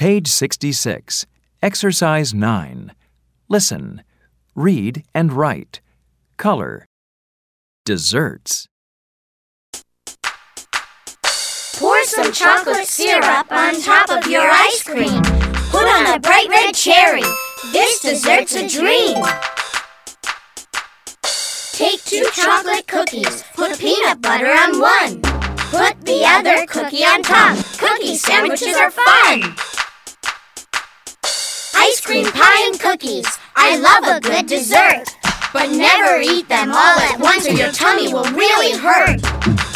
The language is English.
Page 66, Exercise 9. Listen, read and write. Color. Desserts. Pour some chocolate syrup on top of your ice cream. Put on a bright red cherry. This dessert's a dream. Take 2 chocolate cookies. Put peanut butter on one. Put the other cookie on top. Cookie sandwiches are fun. Ice cream, pie, and cookies. I love a good dessert. But never eat them all at once or your tummy will really hurt.